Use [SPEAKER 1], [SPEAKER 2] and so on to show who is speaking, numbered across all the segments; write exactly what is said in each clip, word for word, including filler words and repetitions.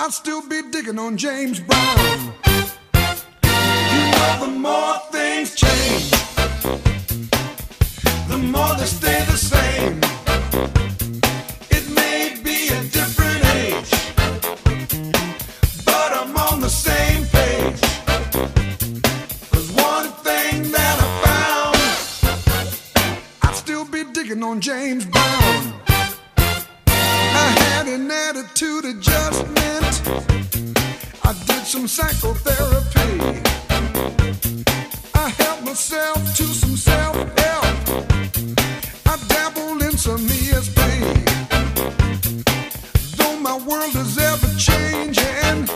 [SPEAKER 1] I'll still be digging on James Brown. You know, the more things change, the more they stay the same. It may be a different age, but I'm on the same page. There's one thing that I found, I'll still be digging on James Brown. I had an attitude adjustment, I did some psychotherapy, I helped myself to some self-help, I dabbled in some E S P. Though my world is ever changing,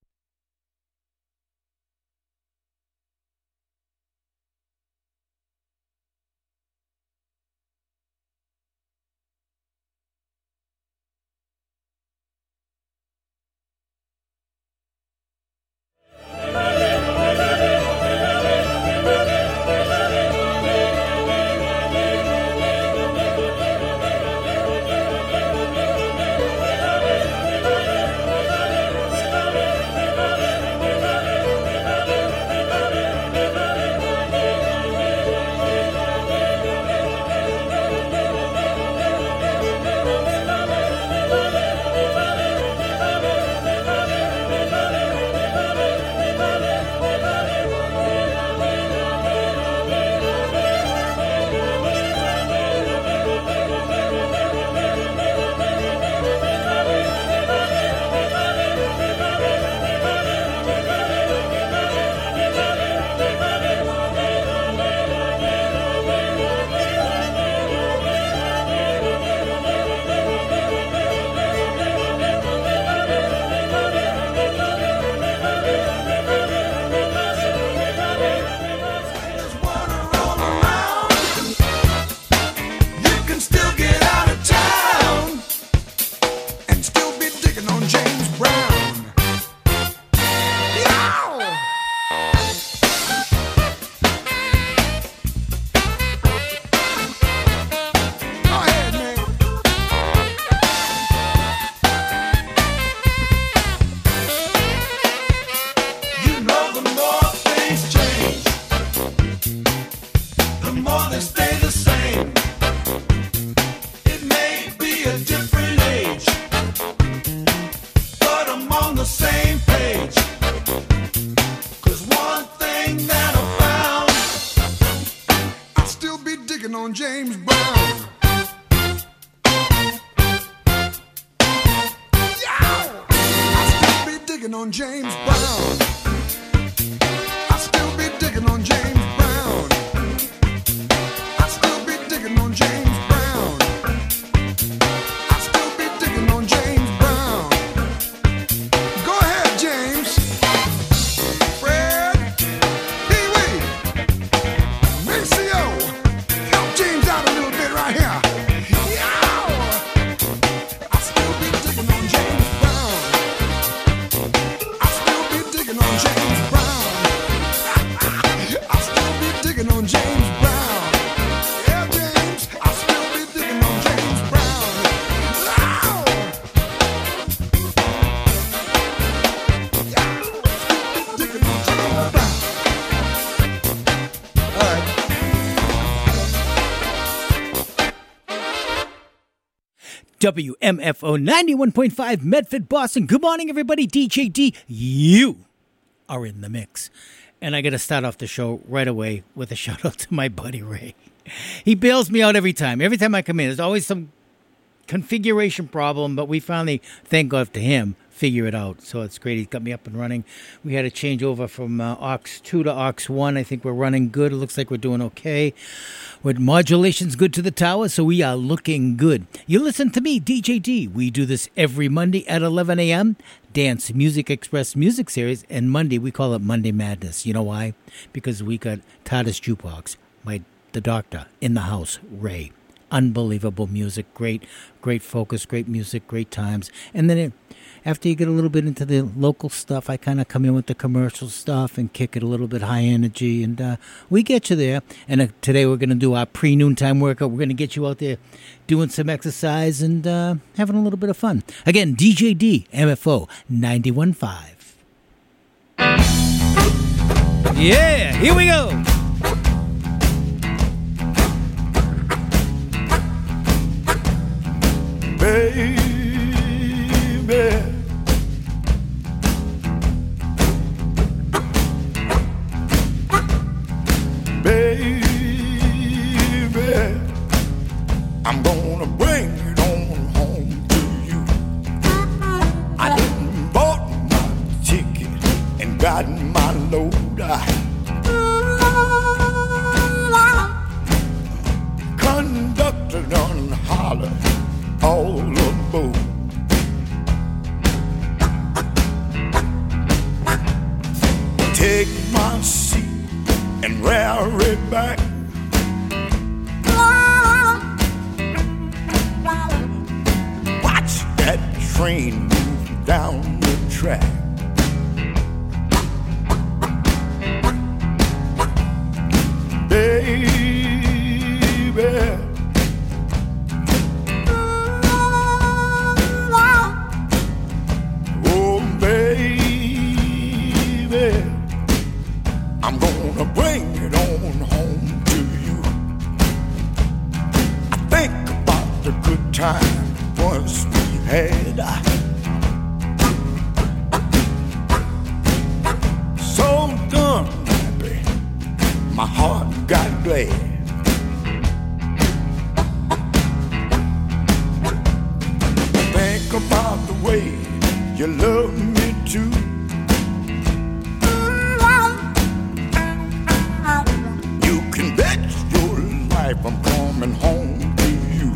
[SPEAKER 1] on James Brown. Yeah! I'll still be digging on James Brown. I'll still be digging on James Brown. I'll still be digging on James Brown. I'll still be digging on James Brown. Go ahead, James. Fred, Pee Wee, Maceo. James out a little bit right here. I'll still be digging on James Brown. I'll still be digging on James Brown. I'll still be digging on James Brown. Yeah, James, I'll still be digging on James Brown. Oh. Yeah, I'll still be digging on James Brown. All right.
[SPEAKER 2] W M F O ninety-one point five Medford, Boston. Good morning, everybody. D J D, you are in the mix. And I got to start off the show right away with a shout out to my buddy Ray. He bails me out every time. Every time I come in, there's always some configuration problem, but we finally, thank God to him, figure it out. So it's great. He's got me up and running. We had to change over from uh, aux two to aux one. I think we're running good. It looks like we're doing okay. With modulation's good to the tower, so we are looking good. You listen to me, D J D. We do this every Monday at eleven a.m. Dance Music Express Music Series. And Monday, we call it Monday Madness. You know why? Because we got Tardis Jukebox, my the doctor, in the house, Ray. Unbelievable music. Great, great focus, great music, great times. And then it, after you get a little bit into the local stuff, I kind of come in with the commercial stuff and kick it a little bit high energy, and uh, we get you there. And uh, today we're going to do our pre-noontime workout. We're going to get you out there doing some exercise and uh, having a little bit of fun. Again, D J D, M F O ninety-one point five. Yeah, here we go.
[SPEAKER 1] Baby, baby, I'm gonna bring it on home to you. I done bought my ticket and got my load. Conductor done holler all aboard. Take my seat and rear it back. Watch that train move down the track. Baby, oh baby, I'm gonna bring it on home to you. I think about the good time once we had. So done happy, my heart got glad. Think about the way you love me too. You can bet your life I'm coming home to you.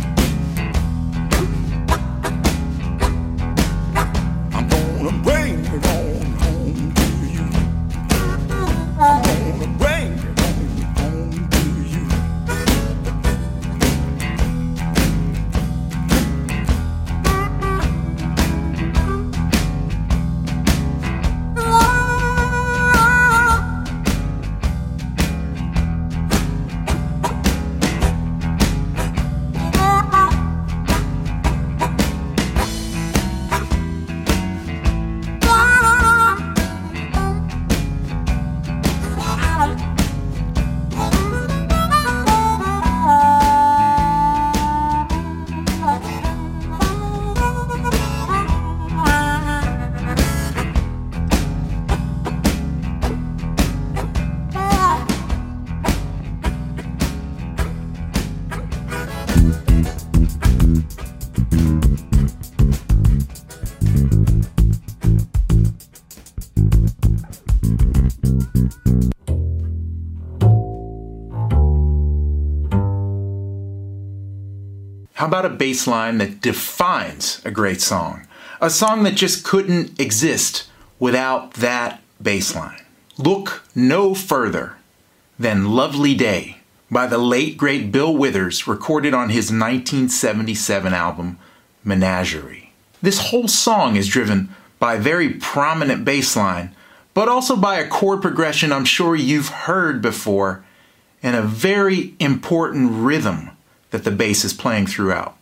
[SPEAKER 1] I'm gonna bring it on home to you. I'm gonna bring it on home to you.
[SPEAKER 3] How about a bass line that defines a great song? A song that just couldn't exist without that bass line. Look no further than Lovely Day by the late great Bill Withers, recorded on his nineteen seventy-seven album Menagerie. This whole song is driven by a very prominent bass line, but also by a chord progression I'm sure you've heard before, and a very important rhythm that the bass is playing throughout.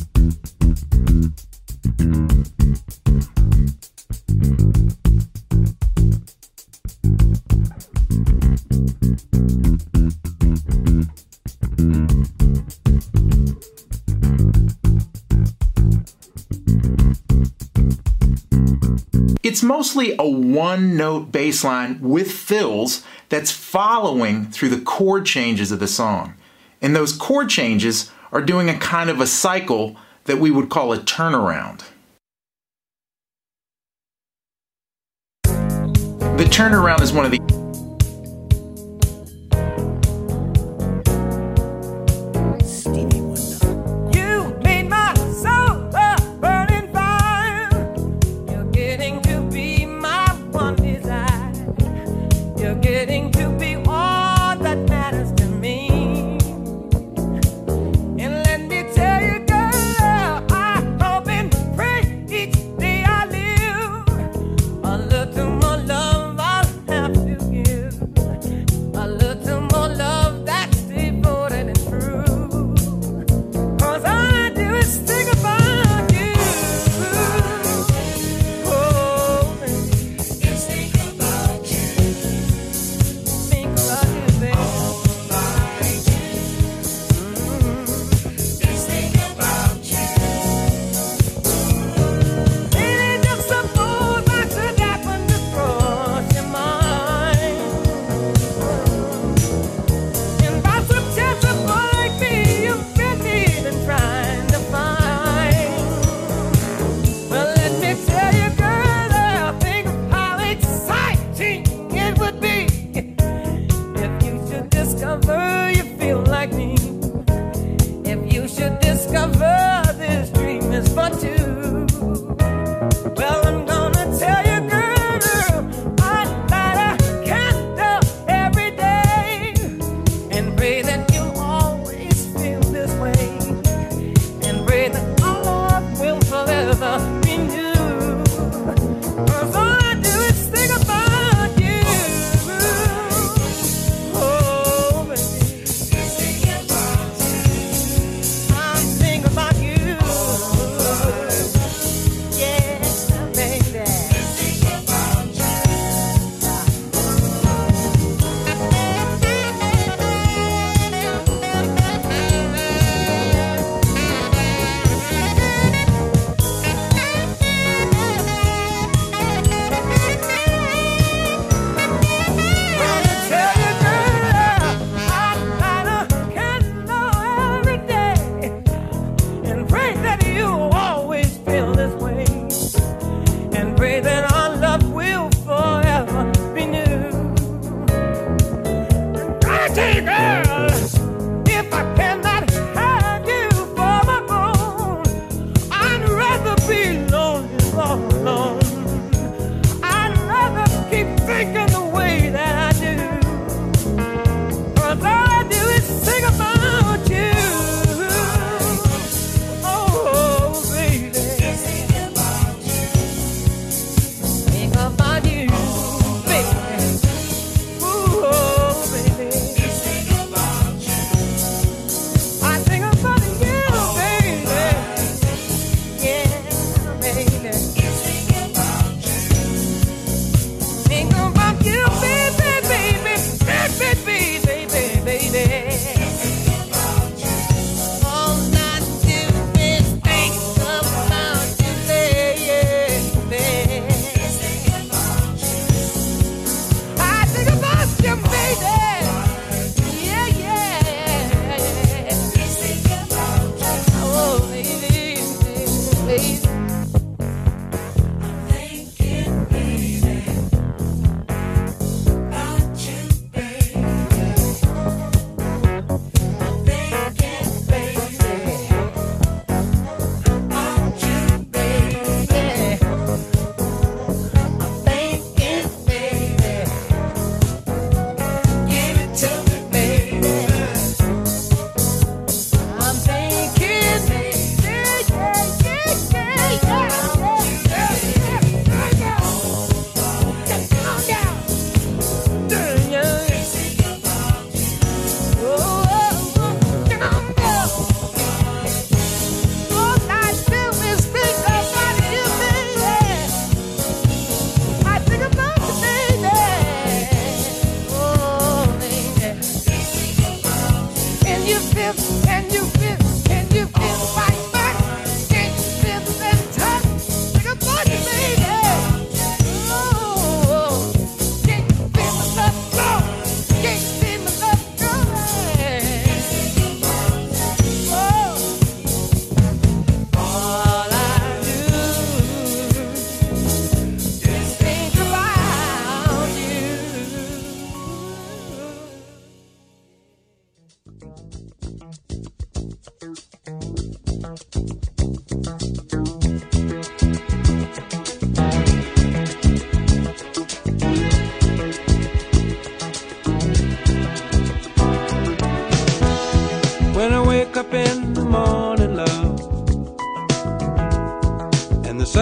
[SPEAKER 3] It's mostly a one-note bass line with fills that's following through the chord changes of the song. And those chord changes are doing a kind of a cycle that we would call a turnaround. The turnaround is one of the
[SPEAKER 2] Stevie Wonder.
[SPEAKER 4] You made my soul a burning fire. You're getting to be my one desire. You're getting to be all that matters to me. And let me tell you, girl, I hope and pray each day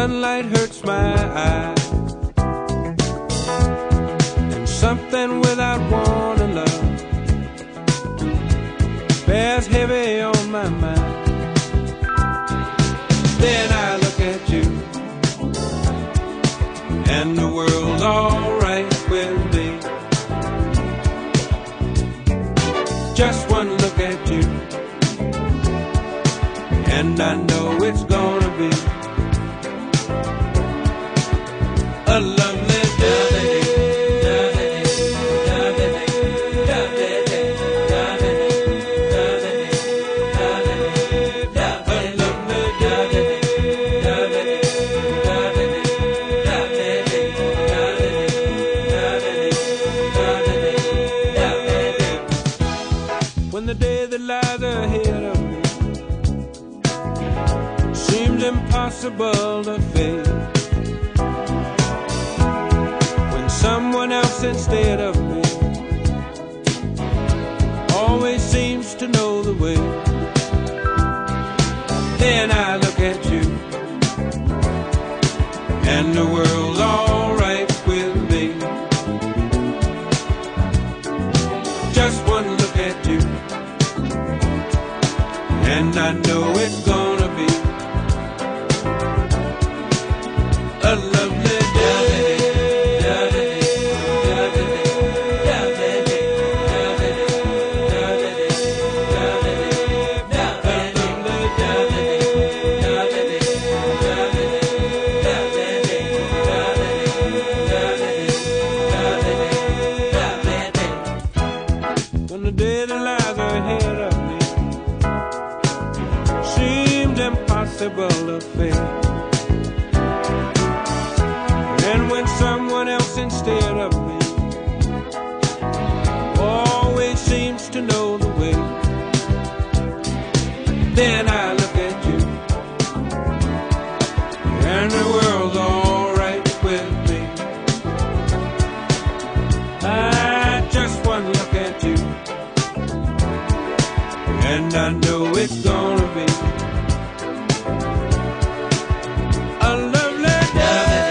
[SPEAKER 5] sunlight hurts my eyes, and something without wanting love bears heavy on my mind. Then I look at you, and the world's alright with me. Just one look at you, and I know it's gonna be a lovely day. When the day that lies ahead of me seems impossible to face, when someone else instead of me always seems to know the way, then I look at you, and the world's alright with me. Just one look at you, and I know it's gonna be a lovely day. When the day that lies ahead of me seemed impossible to face, and when someone else instead of me always seems to know the way, then I look at you, and the world's alright with me. I just one look at you, and I know it's gonna be a lovely day.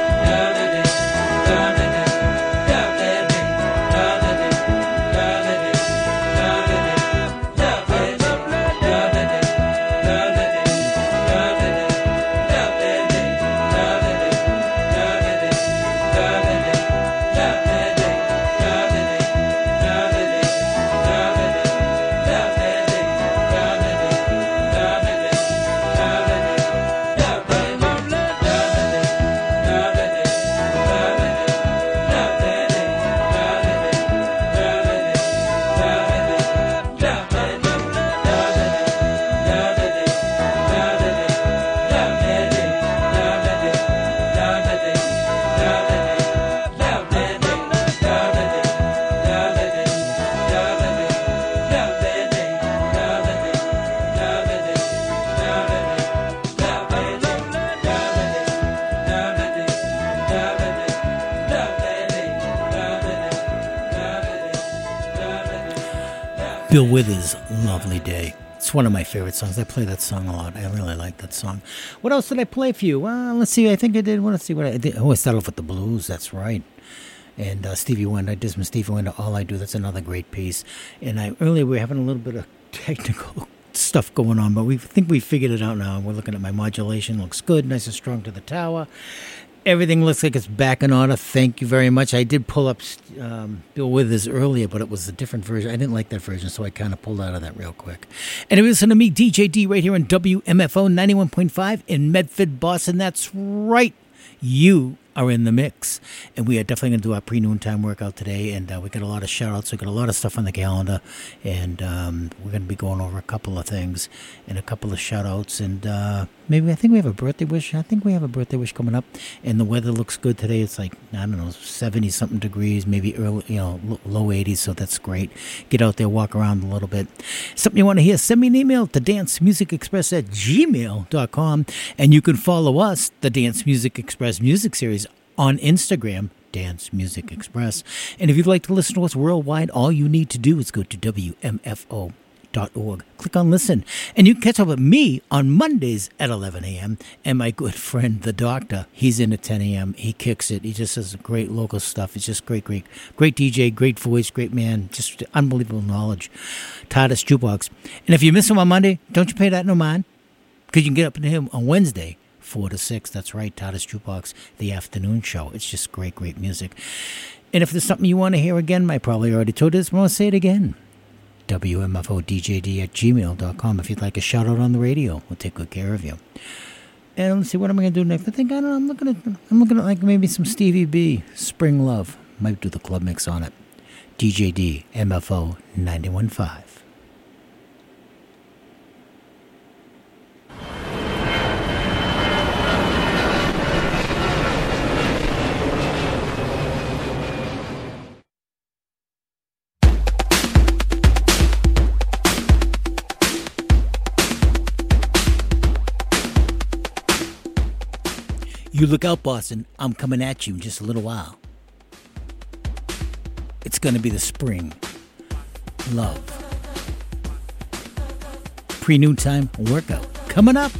[SPEAKER 2] Bill Withers, Lovely Day. It's one of my favorite songs. I play that song a lot. I really like that song. What else did I play for you? Well, let's see. I think I did. Let's see what I did. Oh, I started off with the blues. That's right. And uh, Stevie Wonder. I did some Stevie Wonder, All I Do. That's another great piece. And I earlier we were having a little bit of technical stuff going on, but we think we figured it out now. We're looking at my modulation. Looks good. Nice and strong to the tower. Everything looks like it's back in order. Thank you very much. I did pull up um, Bill Withers earlier, but it was a different version. I didn't like that version, so I kind of pulled out of that real quick. And if you listen to me, D J D, right here on W M F O ninety-one point five in Medford, Boston. That's right. You are in the mix. And we are definitely going to do our pre-noontime workout today. And uh, we got a lot of shout-outs. We got a lot of stuff on the calendar. And um, we're going to be going over a couple of things and a couple of shout-outs. And uh, maybe I think we have a birthday wish. I think we have a birthday wish coming up. And the weather looks good today. It's like, I don't know, seventy-something degrees, maybe early, you know, low eighties. So that's great. Get out there, walk around a little bit. Something you want to hear, send me an email to dance music express at gmail dot com. And you can follow us, the Dance Music Express Music Series, on Instagram, Dance Music Express. And if you'd like to listen to us worldwide, all you need to do is go to W M F O dot org. Click on listen. And you can catch up with me on Mondays at eleven a.m. And my good friend, the doctor, he's in at ten a.m. He kicks it. He just does great local stuff. He's just great, great, great D J, great voice, great man. Just unbelievable knowledge. Titus Jukebox. And if you miss him on Monday, don't you pay that no mind. Because you can get up to him on Wednesday, four to six. That's right, Titus Jukebox, the afternoon show. It's just great, great music. And if there's something you want to hear again, I probably already told you this, but I want to say it again. W M F O D J D at gmail dot com. If you'd like a shout out on the radio, we'll take good care of you. And let's see, what am I going to do next? I think, I don't know, I'm looking at, I'm looking at like maybe some Stevie B, Spring Love. Might do the club mix on it. D J D, M F O ninety-one point five. You look out, Boston. I'm coming at you in just a little while. It's going to be the spring. Love. Pre-noontime workout. Coming up.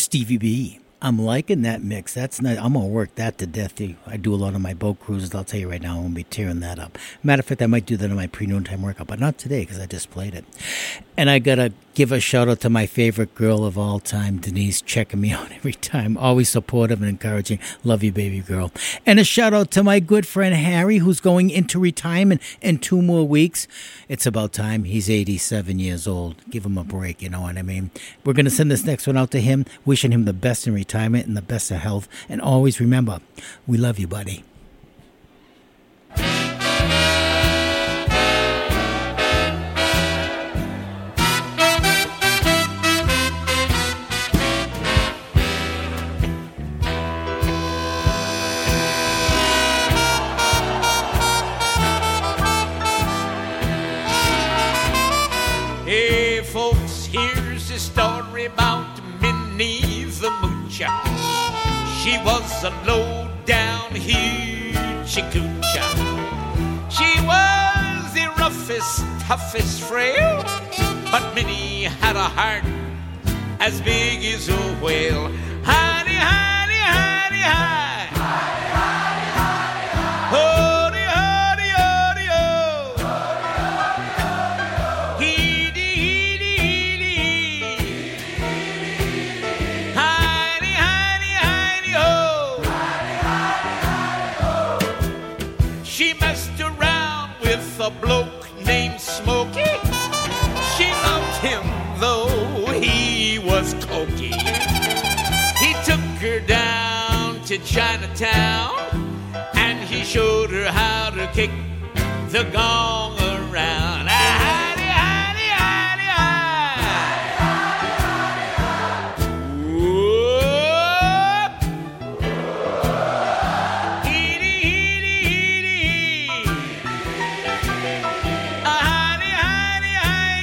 [SPEAKER 2] Stevie B. I'm liking that mix. That's not, I'm going to work that to death. I do a lot of my boat cruises. I'll tell you right now, I'm going to be tearing that up. Matter of fact, I might do that on my pre-noontime workout, but not today because I just played it. And I got to give a shout out to my favorite girl of all time, Denise, checking me out every time. Always supportive and encouraging. Love you, baby girl. And a shout out to my good friend Harry, who's going into retirement in two more weeks. It's about time. He's eighty-seven years old. Give him a break, you know what I mean? We're going to send this next one out to him, wishing him the best in retirement and the best of health. And always remember, we love you, buddy.
[SPEAKER 6] Hey folks, here's a story about Minnie the Moocher. She was a low-down hoochie-coocher. She was the roughest, toughest frail, but Minnie had a heart as big as a whale. Honey, honey, honey, honey. Honey, honey, honey, oh. Heedy, heedy, heedy. Honey, honey, honey, oh. She messed around with a bloke named Smokey. She loved him though he was cokey. He took her down to Chinatown and he showed her how to kick the gong around. Ah, honey, honey, honey, honey. Whoop. Heedy, heedy, heedy. Ah, honey, honey,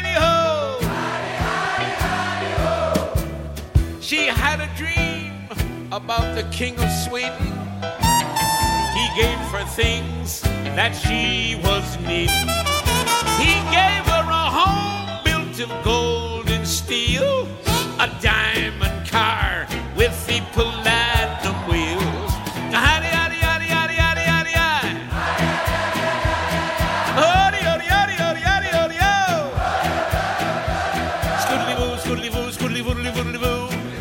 [SPEAKER 6] honey, ho. She had a dream about the King of Sweden. He gave her things that she was needing. He gave her a home built of gold and steel, a diamond car with the platinum wheels. Howdy, howdy, howdy, howdy, howdy, howdy, howdy. Howdy, howdy, howdy, howdy, howdy, howdy, ho. Scoodly-boo, scoodly-boo, scoodly-boodly, boodly-boo.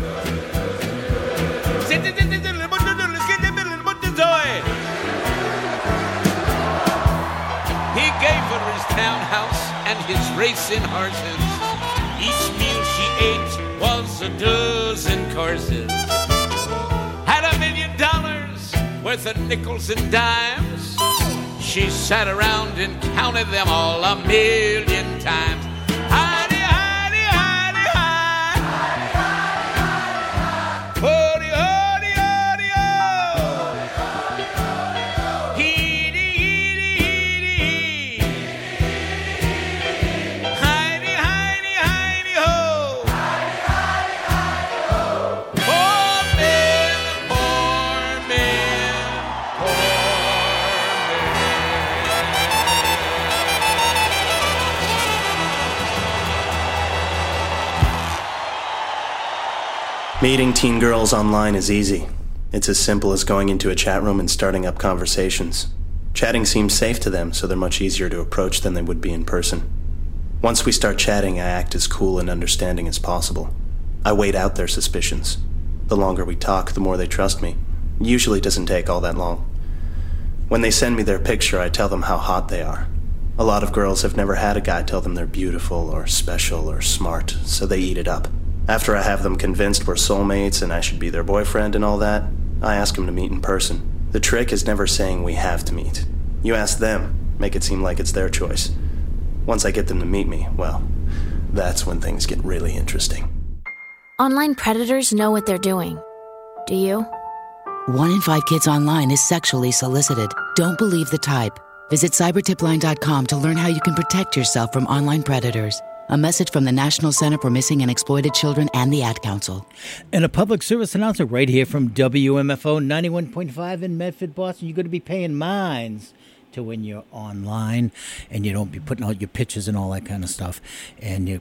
[SPEAKER 6] He gave her his townhouse and his racing horses. Each meal she ate was a dozen courses. Had a million dollars worth of nickels and dimes. She sat around and counted them all a million times. Howdy, howdy, howdy, howdy. Howdy, howdy, howdy, ho. Heedy, heedy, heedy. Heidi, Heidi, Heidi, ho. Poor man, poor man, poor
[SPEAKER 7] Meeting teen girls online is easy. It's as simple as going into a chat room and starting up conversations. Chatting seems safe to them, so they're much easier to approach than they would be in person. Once we start chatting, I act as cool and understanding as possible. I wait out their suspicions. The longer we talk, the more they trust me. It usually doesn't take all that long. When they send me their picture, I tell them how hot they are. A lot of girls have never had a guy tell them they're beautiful or special or smart, so they eat it up. After I have them convinced we're soulmates and I should be their boyfriend and all that, I ask them to meet in person. The trick is never saying we have to meet. You ask them, make it seem like it's their choice. Once I get them to meet me, well, that's when things get really interesting.
[SPEAKER 8] Online predators know what they're doing. Do you?
[SPEAKER 9] One in five kids online is sexually solicited. Don't believe the type. Visit cyber tip line dot com to learn how you can protect yourself from online predators. A message from the National Center for Missing and Exploited Children and the Ad Council.
[SPEAKER 2] And a public service announcement right here from W M F O ninety-one point five in Medford, Boston. You're going to be paying mines to when you're online and you don't be putting out your pictures and all that kind of stuff. And you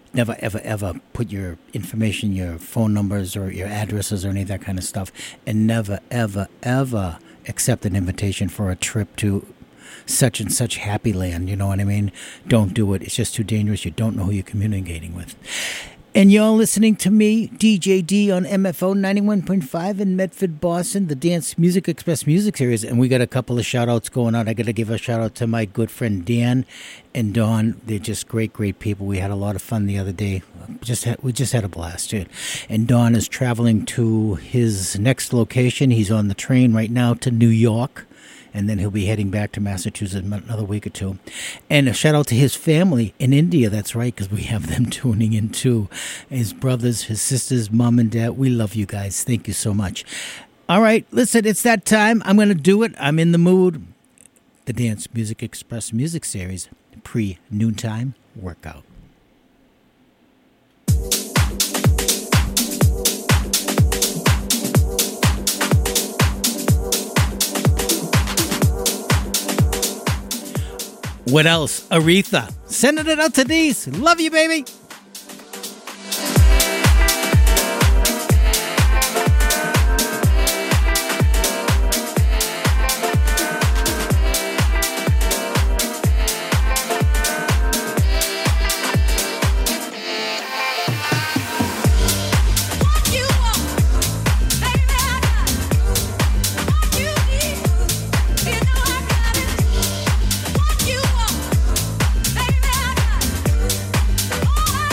[SPEAKER 2] Never, ever, ever put your information, your phone numbers or your addresses or any of that kind of stuff. And never, ever, ever accept an invitation for a trip to such and such happy land. You know what I mean? Don't do it. It's just too dangerous. You don't know who you're communicating with. And you're listening to me, D J D, on M F O ninety-one point five in Medford, Boston, the Dance Music Express Music Series. And we got a couple of shout-outs going on. I got to give a shout-out to my good friend Dan and Dawn. They're just great, great people. We had a lot of fun the other day. Just had, we just had a blast, dude. And Dawn is traveling to his next location. He's on the train right now to New York. And then he'll be heading back to Massachusetts in another week or two. And a shout out to his family in India. That's right, because we have them tuning in too. His brothers, his sisters, mom and dad. We love you guys. Thank you so much. All right, listen, it's that time. I'm going to do it. I'm in the mood. The Dance Music Express Music Series, pre-noontime workout. What else? Aretha. Sending it out to these. Love you, baby.
[SPEAKER 10] Oh,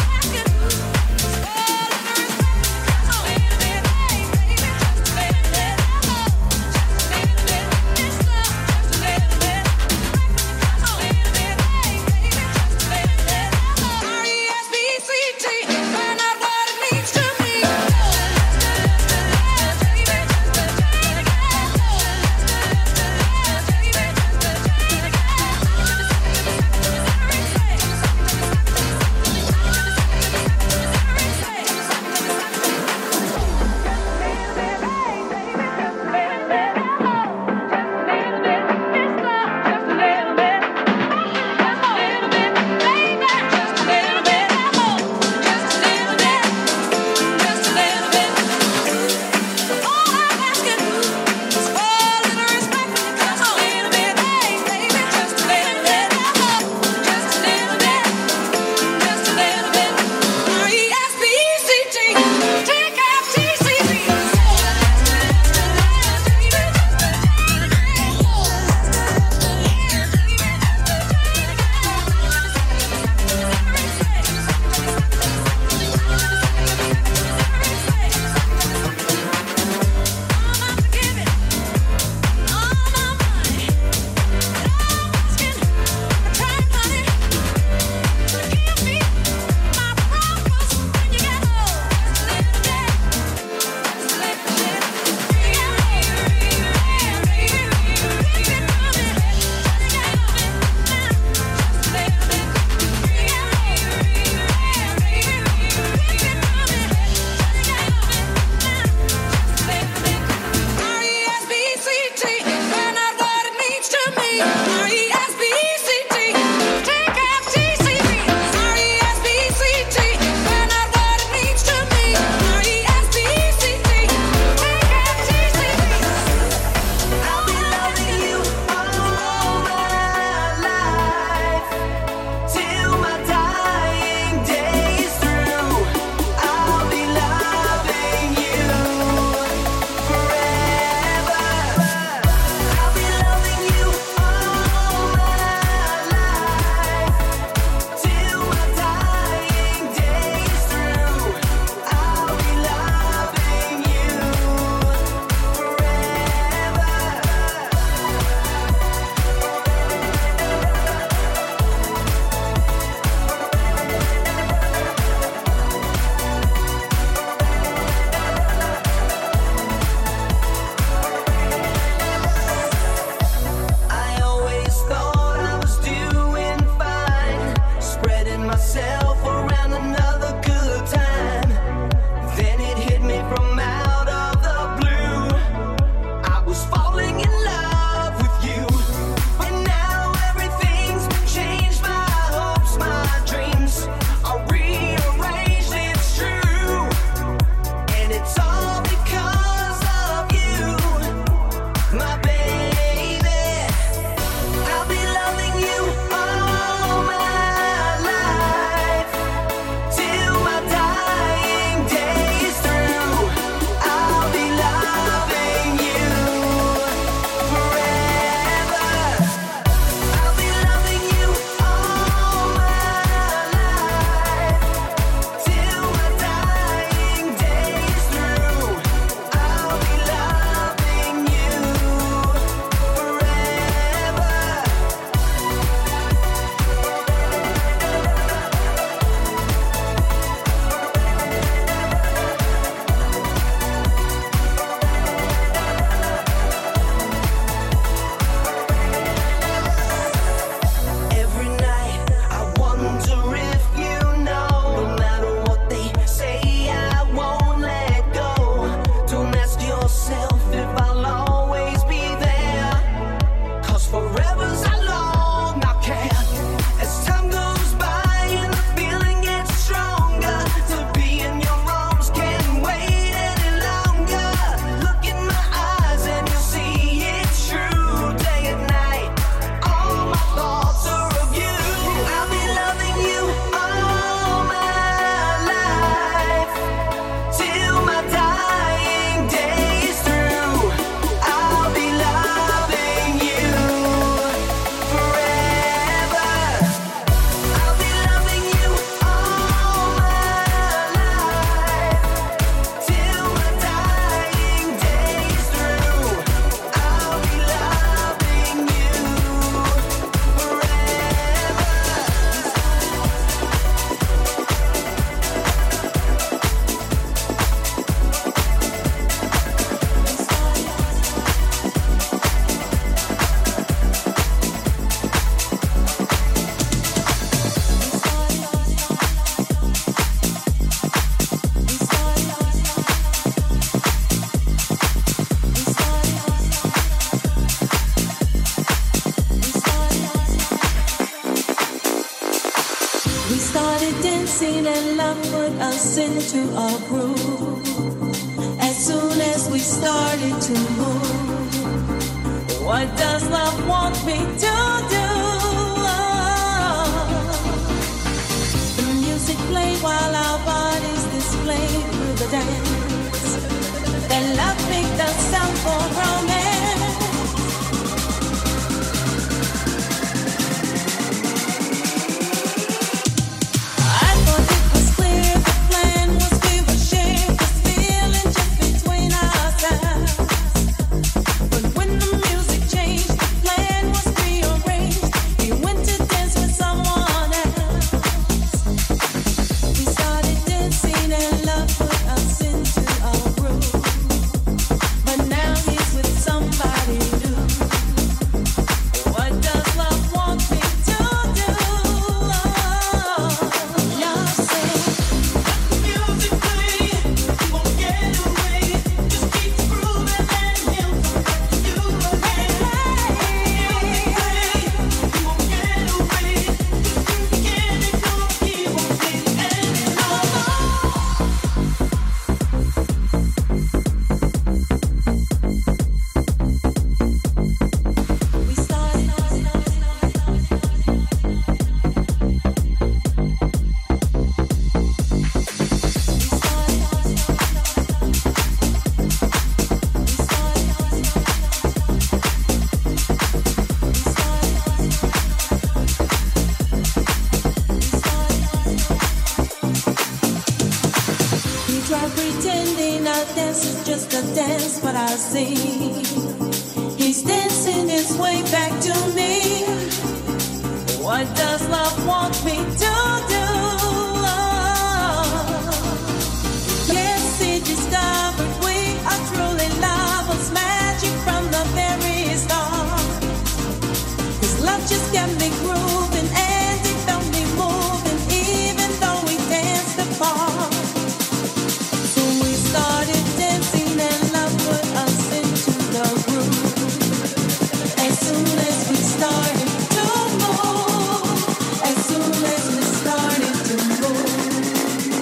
[SPEAKER 10] started dancing and love put us into a groove. As soon as we started to move, what does love want me to do? The music played while our bodies displayed through the dance. Then love picked us up for romance. He's dancing his way back to me. What does love want me to do? Yes, he discovered we are truly lovers, magic from the very start. His love just kept me grooving and it felt me moving, even though we danced apart. So we started dancing and love put us into the groove. As soon as we started to move, as soon as we started to move,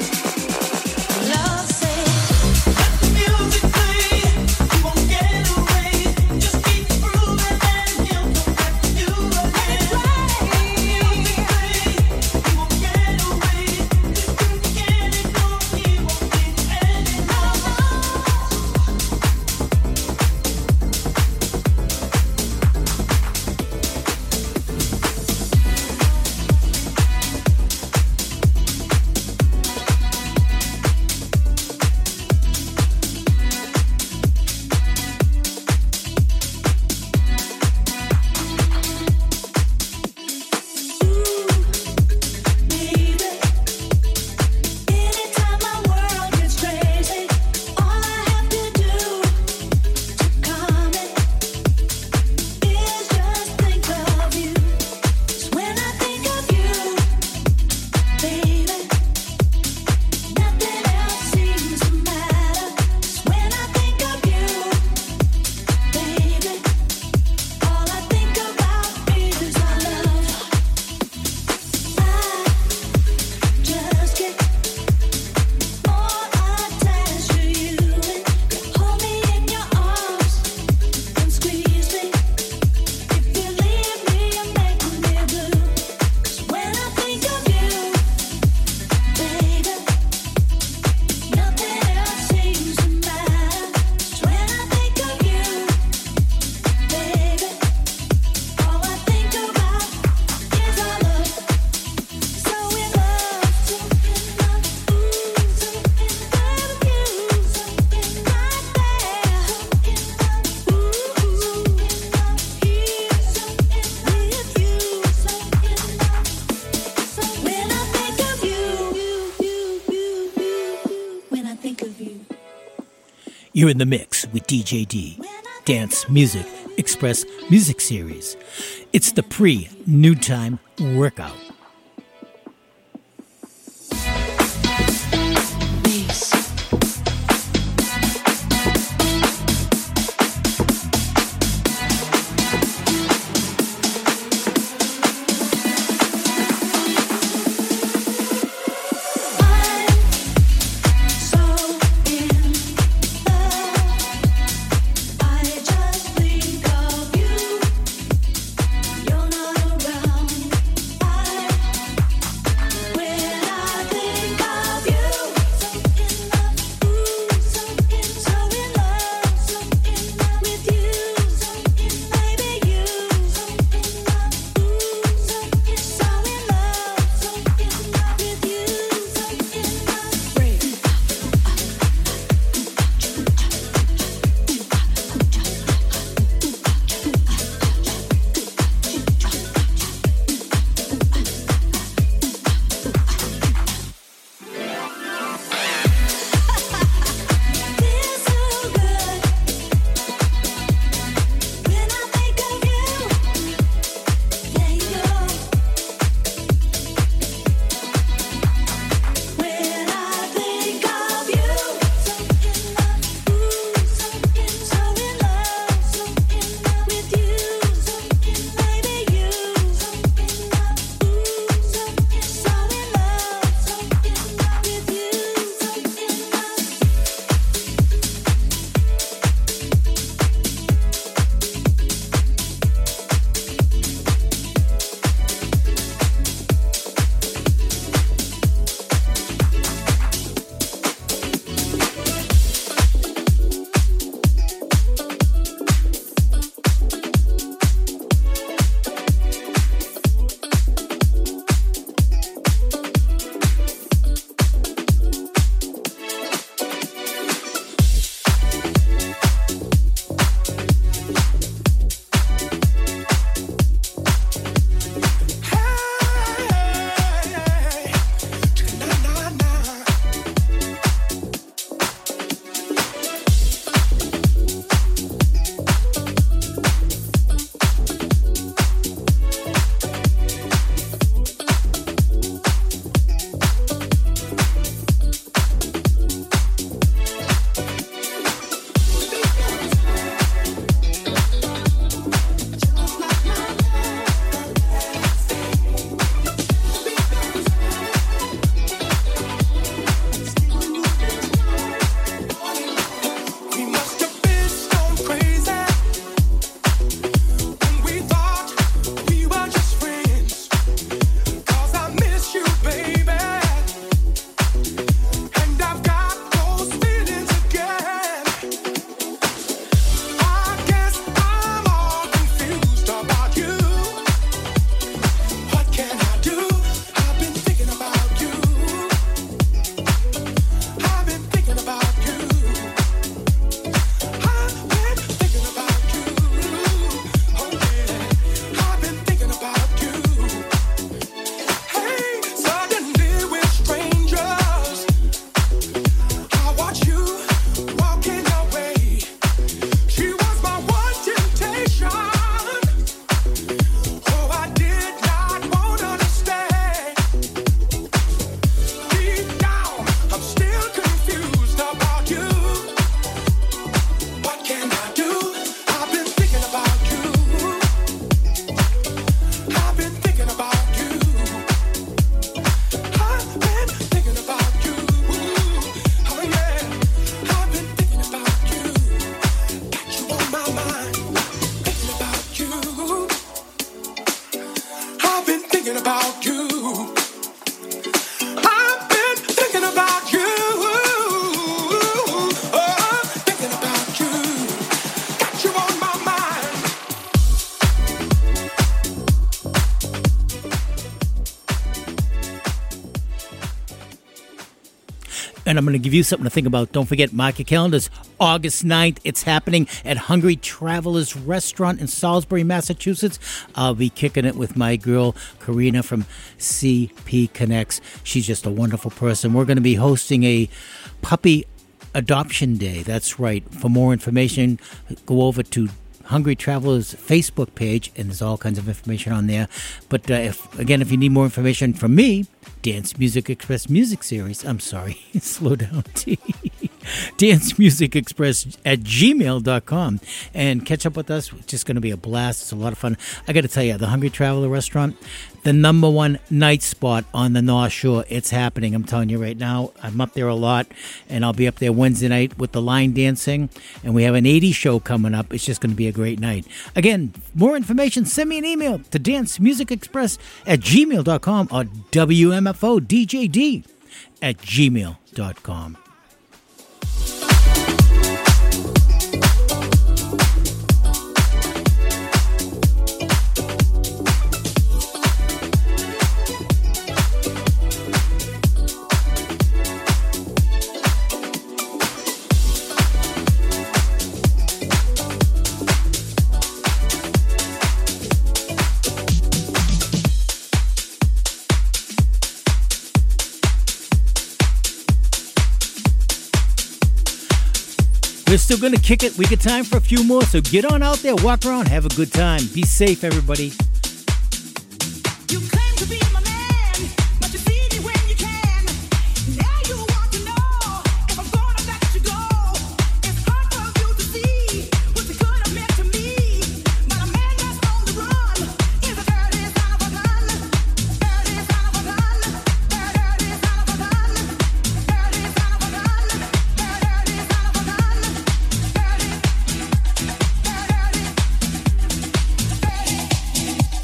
[SPEAKER 10] love said, let the music play, you won't get away, just keep grooving and he'll come back to you again. Let the music play, you won't get away, just keep getting on, he won't get any more. Anytime my world gets crazy, all I have to do to calm it is just think of you. 'Cause when I think of you, baby, nothing else seems to matter. 'Cause when I think of you, baby, all I think about is our love. I just get more attached to you, and you hold me in your arms and squeeze me. If you leave me, you make me blue. 'Cause when I think of you, baby, nothing else seems to matter. 'Cause when I think of you, baby, all I think about is our love. So in love, something like ooh, something with you, something right there, something like ooh, something like here, something with you, something like. So when I think of you, when I think of you,
[SPEAKER 2] You're in the mix with D J D, Dance Music Express Music Series. It's the pre-New Time workout.
[SPEAKER 10] When
[SPEAKER 2] And I'm going to give you something to think about. Don't forget, mark your calendars. August ninth, it's happening at Hungry Travelers Restaurant in Salisbury, Massachusetts. I'll be kicking it with my girl, Karina from C P Connects. She's just a wonderful person. We're going to be hosting a puppy adoption day. That's right. For more information, go over to Hungry Travelers Facebook page, and there's all kinds of information on there. But uh, if again, if you need more information from me, Dance Music Express Music Series, I'm sorry, slow down, T. Dance Music Express at gmail dot com, and catch up with us. It's just going to be a blast. It's a lot of fun. I got to tell you, the Hungry Traveler Restaurant, the number one night spot on the North Shore. It's happening. I'm telling you right now. I'm up there a lot, and I'll be up there Wednesday night with the line dancing, and we have an eighties show coming up. It's just going to be a great night. Again, more information, send me an email to Dance Music Express at gmail dot com or W M F O D J D at gmail dot com. We're still going to kick it. We got time for a few more, so get on out there, walk around, have a good time. Be safe, everybody.
[SPEAKER 10] You claim to be my man, but you feed me when you can. Now you want to know if I'm gonna let you go. It's hard for you to see what you could have meant to me. But a man that's on the run is a dirty son of a gun. Dirty son of a gun. Dirty son of a gun. Dirty son of a gun. Dirty son of a gun. Dirty. Dirty.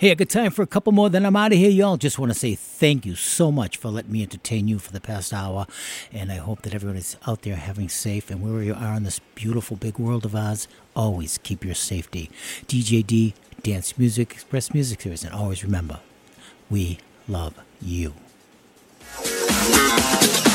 [SPEAKER 2] Hey, I got time for a couple more, then I'm out of here, y'all. Just want to say thank you so much for letting me entertain you for the past hour. And I hope that everyone is out there having safe. And wherever you are in this beautiful big world of ours, always keep your safety. D J D, Dance Music, Express Music Series. And always remember, we love you.